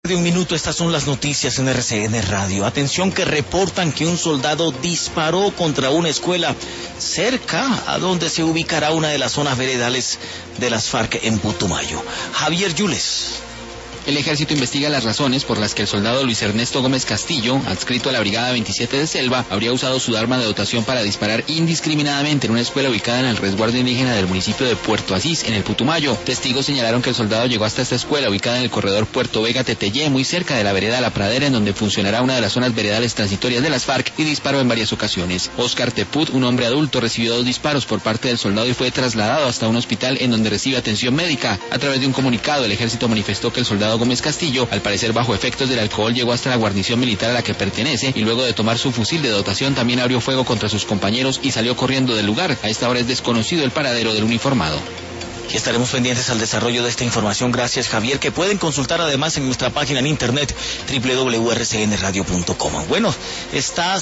De un minuto, estas son las noticias en RCN Radio. Atención, que reportan que un soldado disparó contra una escuela cerca a donde se ubicará una de las zonas veredales de las FARC en Putumayo. Javier Yules. El ejército investiga las razones por las que el soldado Luis Ernesto Gómez Castillo, adscrito a la Brigada 27 de Selva, habría usado su arma de dotación para disparar indiscriminadamente en una escuela ubicada en el resguardo indígena del municipio de Puerto Asís, en el Putumayo. Testigos señalaron que el soldado llegó hasta esta escuela, ubicada en el corredor Puerto Vega-Teteyé, muy cerca de la vereda La Pradera, en donde funcionará una de las zonas veredales transitorias de las FARC, y disparó en varias ocasiones. Oscar Teput, un hombre adulto, recibió 2 disparos por parte del soldado y fue trasladado hasta un hospital en donde recibe atención médica. A través de un comunicado, el ejército manifestó que el soldado Gómez Castillo, al parecer bajo efectos del alcohol, llegó hasta la guarnición militar a la que pertenece y luego de tomar su fusil de dotación también abrió fuego contra sus compañeros y salió corriendo del lugar. A esta hora es desconocido el paradero del uniformado. Y estaremos pendientes al desarrollo de esta información. Gracias, Javier, que pueden consultar además en nuestra página en internet www.rcnradio.com. Bueno, estás